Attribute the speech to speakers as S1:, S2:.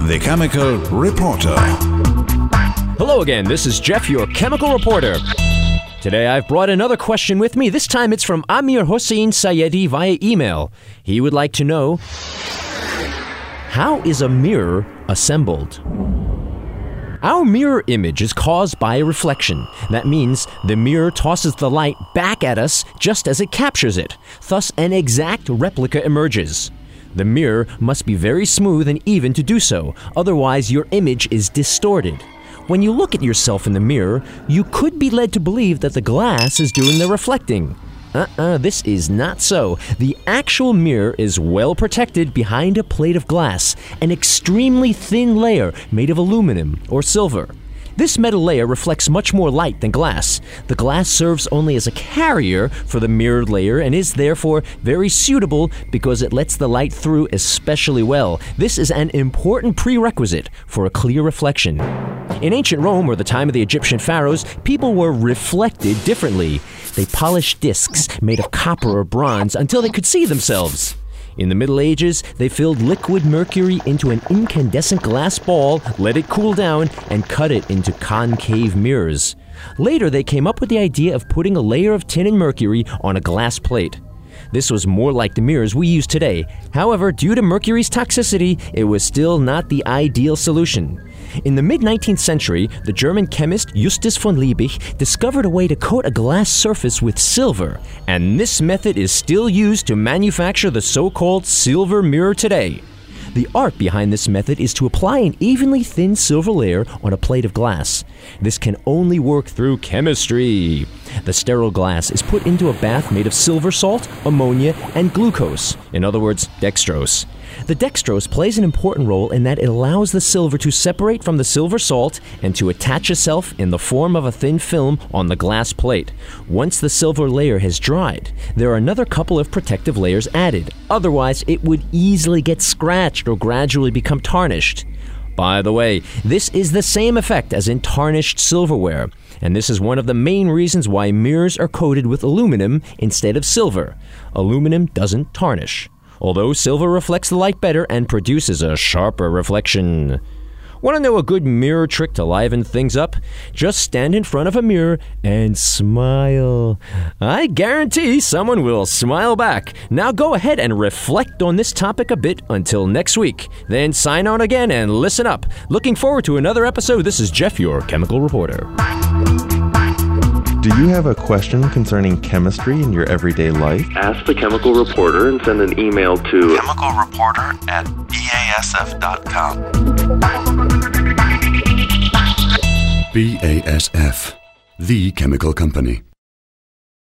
S1: The Chemical Reporter.
S2: Hello again, this is Jeff, your Chemical Reporter. Today I've brought another question with me. This time it's from Amir Hossein Sayedi via email. He would like to know, how is a mirror assembled? Our mirror image is caused by a reflection. That means the mirror tosses the light back at us just as it captures it. Thus, an exact replica emerges. The mirror must be very smooth and even to do so, otherwise your image is distorted. When you look at yourself in the mirror, you could be led to believe that the glass is doing the reflecting. This is not so. The actual mirror is well protected behind a plate of glass, an extremely thin layer made of aluminum or silver. This metal layer reflects much more light than glass. The glass serves only as a carrier for the mirrored layer and is therefore very suitable because it lets the light through especially well. This is an important prerequisite for a clear reflection. In ancient Rome, or the time of the Egyptian pharaohs, people were reflected differently. They polished discs made of copper or bronze until they could see themselves. In the Middle Ages, they filled liquid mercury into an incandescent glass ball, let it cool down, and cut it into concave mirrors. Later, they came up with the idea of putting a layer of tin and mercury on a glass plate. This was more like the mirrors we use today. However, due to mercury's toxicity, it was still not the ideal solution. In the mid-19th century, the German chemist Justus von Liebig discovered a way to coat a glass surface with silver, and this method is still used to manufacture the so-called silver mirror today. The art behind this method is to apply an evenly thin silver layer on a plate of glass. This can only work through chemistry. The sterile glass is put into a bath made of silver salt, ammonia, and glucose, in other words, dextrose. The dextrose plays an important role in that it allows the silver to separate from the silver salt and to attach itself in the form of a thin film on the glass plate. Once the silver layer has dried, there are another couple of protective layers added. Otherwise, it would easily get scratched or gradually become tarnished. By the way, this is the same effect as in tarnished silverware, and this is one of the main reasons why mirrors are coated with aluminum instead of silver. Aluminum doesn't tarnish, although silver reflects the light better and produces a sharper reflection. Want to know a good mirror trick to liven things up? Just stand in front of a mirror and smile. I guarantee someone will smile back. Now go ahead and reflect on this topic a bit until next week. Then sign on again and listen up. Looking forward to another episode. This is Jeff, your Chemical Reporter.
S3: Do you have a question concerning chemistry in your everyday life?
S4: Ask the Chemical Reporter and send an email to
S1: chemicalreporter@basf.com.
S5: BASF, the chemical company.